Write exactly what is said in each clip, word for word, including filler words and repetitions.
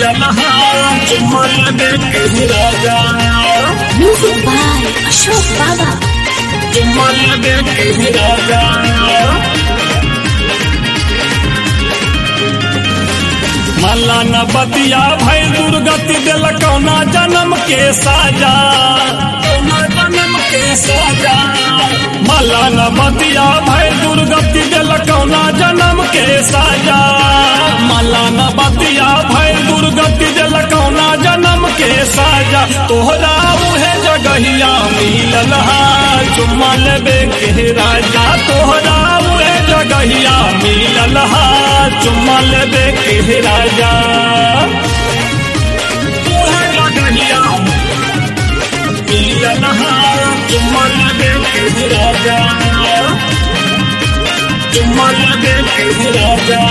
मिलल हा चुम्मा लेबे के राजा। Music by Ashok Baba. चुम्मा लेबे के राजा। मल्ला न बतिया भई दुर्गति दिल कौना जन्म के साजा। कौना जन्म के साजा। मल्ला न बतिया भई दुर्गति दिल कौना जन्म के साजा। मल्ला न बतिया भई दुर्गति दिल कौना जन्म के साजा। तोहरा उहे जगहिया मिलल हा चुम्मा लेबे के राजा। तोहरा उहे जगहिया मिलल हा चुम्मा लेबे के राजा। उहे जगहिया मिलल हा चुम्मा लेबे के राजा। चुम्मा लेबे के राजा।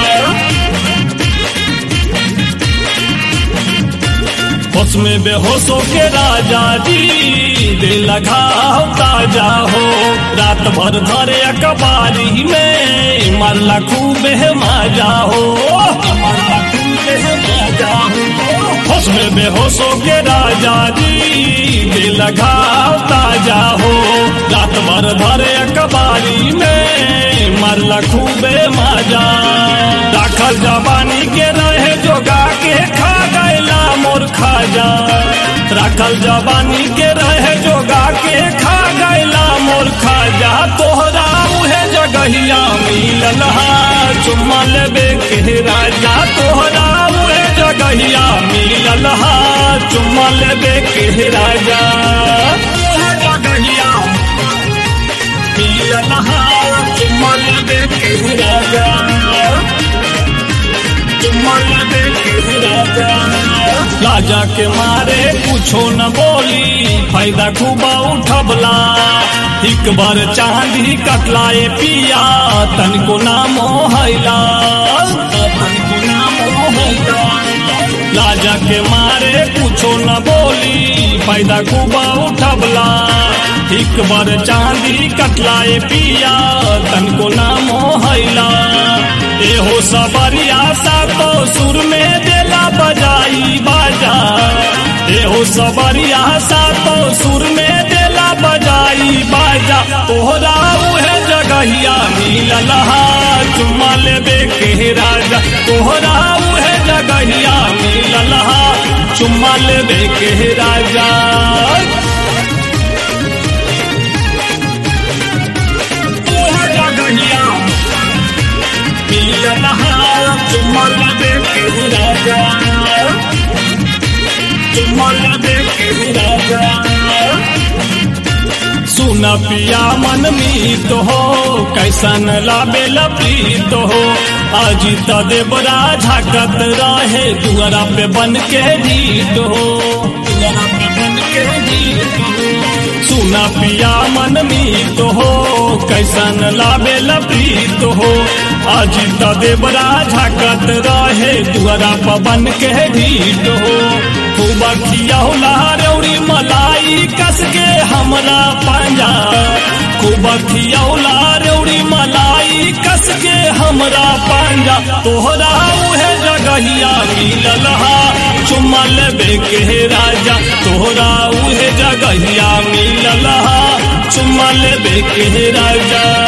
होश में बेहोशों के राजा जी दिल घाव ताजा हो। रात भर धरे अखबारी में मरला खूब माजा हो। मरला खूब माजा हो। होश में बेहोशों के राजा जी दिल घाव ताजा हो। रात भर धरे अखबारी में मरला खूब माजा। दाखल जवानी के रहे जोगा के खा गैला मोर खाजा। राखल जवानी के रहे जोगा के खा गैला मोर खाजा। तोहरा उहे जगहिया मिलल हा चुम्मा लेबे के राजा। तोहरा उहे जगहिया मिलल हा चुम्मा लेबे के राजा। उहे जगहिया मिलल हा चुम्मा लेबे के राजा। चुम्मा लेबे के राजा। राजा के मारे कुछो न बोली फायदा खूबा उठबला। एक बार चांदी कटलाए पिया तनको नाम हैला। तनको नाम हैला। राजा के मारे कुछो न बोली फायदा खूबा उठबला। एक बार चांदी कटलाए पिया तनको नाम हैला। एहो सबरिया सा तो सुर में देला बजाई बाजा। एहो सबरिया सा तो सुर में देला बजाई बाजा। तोहरा उहे जगहिया मिलल हा चुम्मा लेबे के राजा। तोहरा उहे जगहिया मिलल हा चुम्मा लेबे के राजा। उहे जगहिया मिलल हा चुम्मा लेबे के राजा। चुम्मा लेबे के राजा। सुन पिया मन मीत हो कैसन लाबे लपीत हो। अजित देवरा झाकत रहे दुआरा पे बन के ढीठ हो। दुआरा पे बन के ढीठ हो। सुन पिया मन मीत हो कैसन लाबे लपीत हो। अजित देवरा झाकत रहे दुआरा पे बन के ढीठ हो। खूब खियौला रेउड़ी मलाई कस के हमरा पांजा। खूब खियौला रेउड़ी मलाई कस के हमरा पांजा। तोहरा उहे जगहिया मिलल हा चुम्मा लेबे के राजा। तोहरा उहे जगहिया मिलल हा चुम्मा लेबे के राजा।